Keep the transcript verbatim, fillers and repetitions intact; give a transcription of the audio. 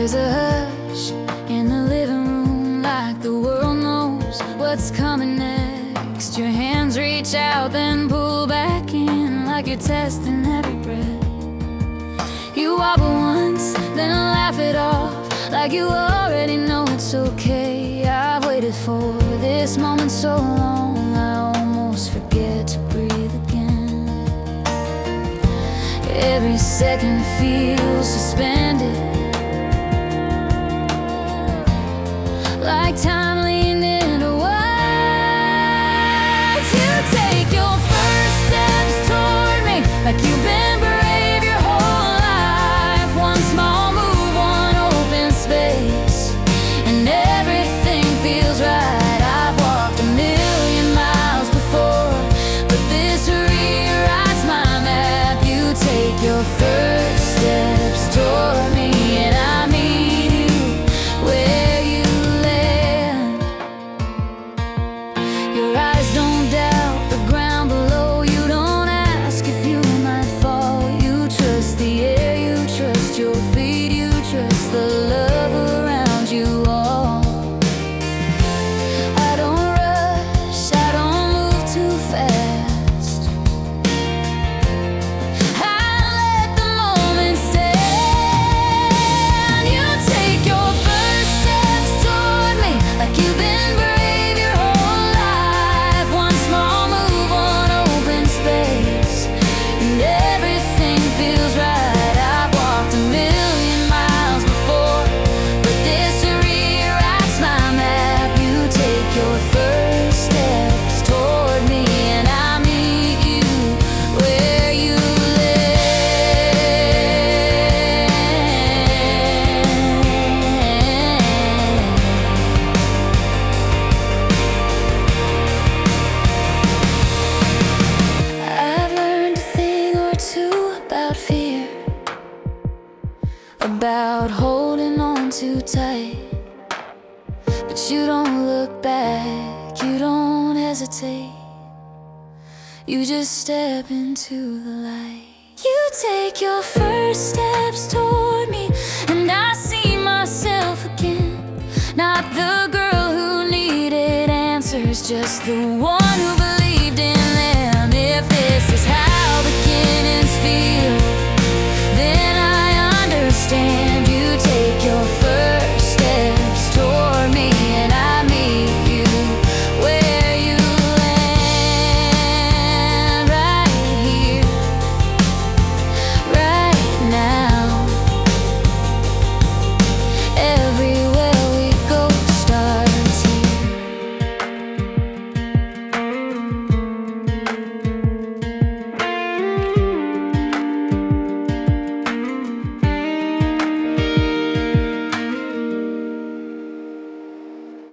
There's a hush in the living room, like the world knows what's coming next. Your hands reach out, then pull back in, like you're testing every breath. You wobble once, then laugh it off, like you already know it's okay. I've waited for this moment so long, I almost forget to breathe again. Every second feels suspended, like time leaned into words. You take your first steps toward me, like you've been brave your whole life. One small move, one open space, and everything feels right. I've walked a million miles before, but this rewrites my map. You take your first steps toward me, and I meet you where you land. Your eyes don't doubt the ground below. You don't ask if you might fall. You trust the air, you trust your feet, you trust the love around you all. I don't rush, I don't move too fast. I let the moment stand. You take your first steps toward me, like you've been brave your whole life. One small move, one open space, and everything feels right. I've walked a million miles before, but this rewrites my map. You take your first steps toward me, and I meet you where you I've learned a thing or two about fear, about holding on too tight. But you don't look back, you don't hesitate. You just step into the light. You take your first steps toward me, and I see myself again. Not the girl who needed answers, just the one